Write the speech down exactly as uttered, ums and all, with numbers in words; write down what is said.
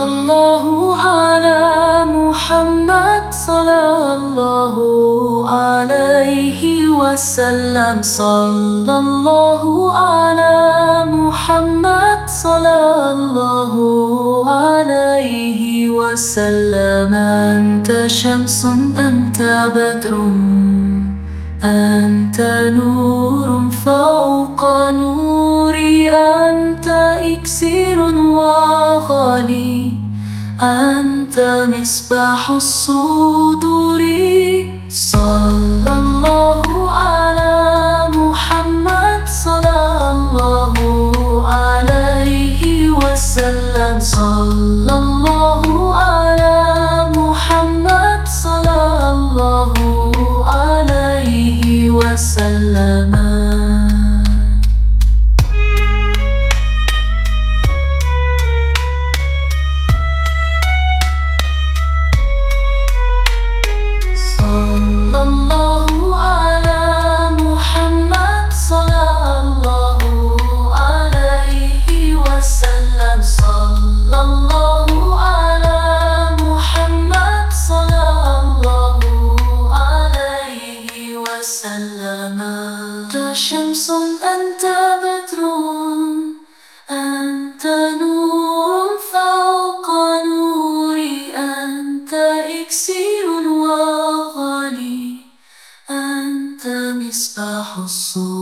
الله على محمد صلى الله عليه وسلم صلى الله على محمد صلى الله عليه وسلم أنت شمس أنت بدر أنت نور فوق نوري أنت إكسير وغالي أنت مصباح الصدور صلى الله على محمد صلى الله عليه وسلم صلى الله على محمد صلى الله عليه وسلم صلى الله على محمد صلى الله عليه وسلم صلى الله على محمد صلى الله عليه وسلم أنت شمس أنت بدر أنت نور فوق نوري أنت إكسير وغالي أنت مصباح الصور